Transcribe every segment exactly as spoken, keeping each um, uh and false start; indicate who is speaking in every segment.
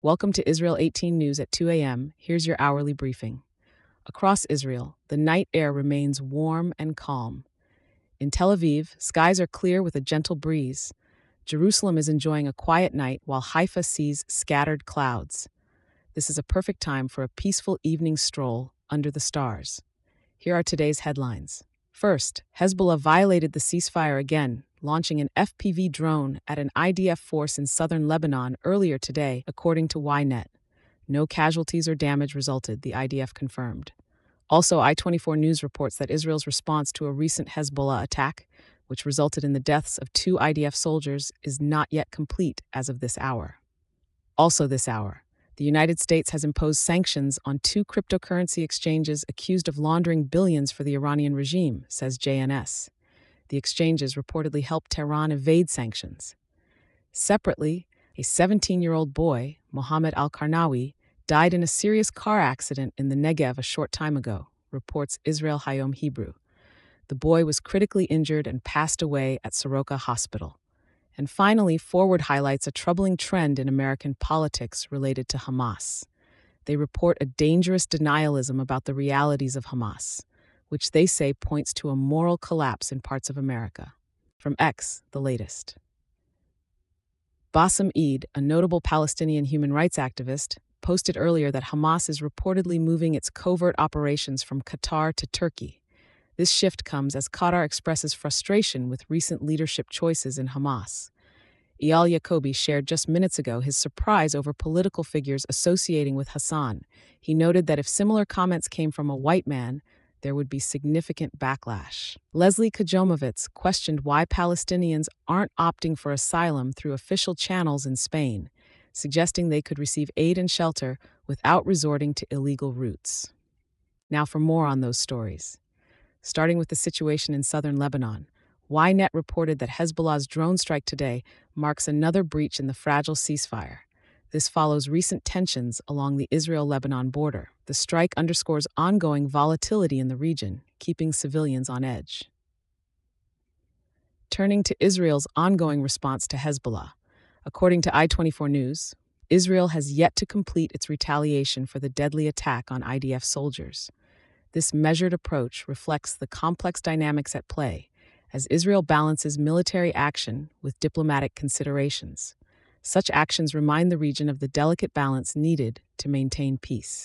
Speaker 1: Welcome to Israel eighteen News at two a m. Here's your hourly briefing. Across Israel, the night air remains warm and calm. In Tel Aviv, skies are clear with a gentle breeze. Jerusalem is enjoying a quiet night while Haifa sees scattered clouds. This is a perfect time for a peaceful evening stroll under the stars. Here are today's headlines. First, Hezbollah violated the ceasefire again, launching an F P V drone at an I D F force in southern Lebanon earlier today, according to Ynet. No casualties or damage resulted, the I D F confirmed. Also, I twenty-four News reports that Israel's response to a recent Hezbollah attack, which resulted in the deaths of two I D F soldiers, is not yet complete as of this hour. Also this hour, the United States has imposed sanctions on two cryptocurrency exchanges accused of laundering billions for the Iranian regime, says J N S. The exchanges reportedly helped Tehran evade sanctions. Separately, a seventeen-year-old boy, Mohammed Al-Karnawi, died in a serious car accident in the Negev a short time ago, reports Israel Hayom Hebrew. The boy was critically injured and passed away at Soroka Hospital. And finally, Forward highlights a troubling trend in American politics related to Hamas. They report a dangerous denialism about the realities of Hamas, which they say points to a moral collapse in parts of America. From X, the latest. Bassem Eid, a notable Palestinian human rights activist, posted earlier that Hamas is reportedly moving its covert operations from Qatar to Turkey. This shift comes as Qatar expresses frustration with recent leadership choices in Hamas. Eyal Yacobi shared just minutes ago his surprise over political figures associating with Hassan. He noted that if similar comments came from a white man, there would be significant backlash. Leslie Kajomovitz questioned why Palestinians aren't opting for asylum through official channels in Spain, suggesting they could receive aid and shelter without resorting to illegal routes. Now for more on those stories. Starting with the situation in southern Lebanon, Ynet reported that Hezbollah's drone strike today marks another breach in the fragile ceasefire. This follows recent tensions along the Israel-Lebanon border. The strike underscores ongoing volatility in the region, keeping civilians on edge. Turning to Israel's ongoing response to Hezbollah. According to I twenty-four News, Israel has yet to complete its retaliation for the deadly attack on I D F soldiers. This measured approach reflects the complex dynamics at play, as Israel balances military action with diplomatic considerations. Such actions remind the region of the delicate balance needed to maintain peace.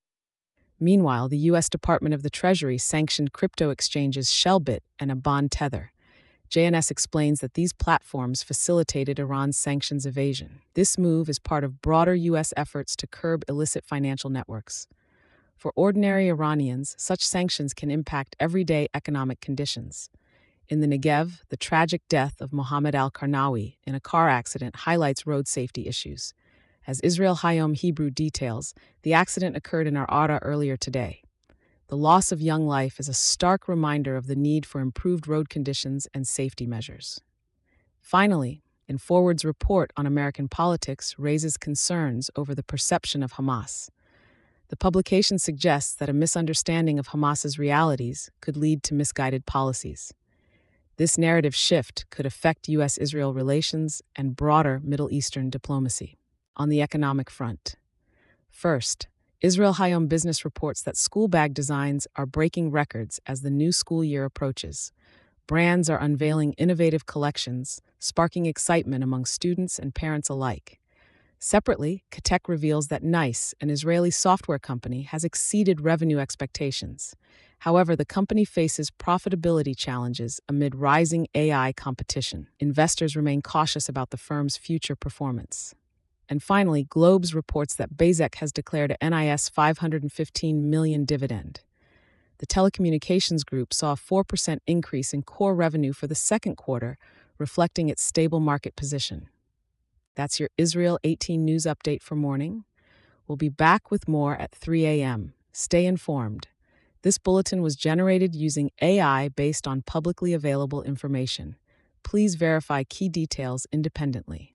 Speaker 1: Meanwhile, the U S Department of the Treasury sanctioned crypto exchanges Shellbit and Abon Tether. J N S explains that these platforms facilitated Iran's sanctions evasion. This move is part of broader U S efforts to curb illicit financial networks. For ordinary Iranians, such sanctions can impact everyday economic conditions. In the Negev, the tragic death of Mohammed Al-Karnawi in a car accident highlights road safety issues. As Israel Hayom Hebrew details, the accident occurred in Arada earlier today. The loss of young life is a stark reminder of the need for improved road conditions and safety measures. Finally, in Forward's report on American politics raises concerns over the perception of Hamas. The publication suggests that a misunderstanding of Hamas's realities could lead to misguided policies. This narrative shift could affect U S Israel relations and broader Middle Eastern diplomacy. On the economic front. First, Israel Hayom Business reports that school bag designs are breaking records as the new school year approaches. Brands are unveiling innovative collections, sparking excitement among students and parents alike. Separately, Katek reveals that NICE, an Israeli software company, has exceeded revenue expectations. However, the company faces profitability challenges amid rising A I competition. Investors remain cautious about the firm's future performance. And finally, Globes reports that Bezeq has declared a N I S five hundred fifteen million dollars dividend. The telecommunications group saw a four percent increase in core revenue for the second quarter, reflecting its stable market position. That's your Israel eighteen News update for morning. We'll be back with more at three a m Stay informed. This bulletin was generated using A I based on publicly available information. Please verify key details independently.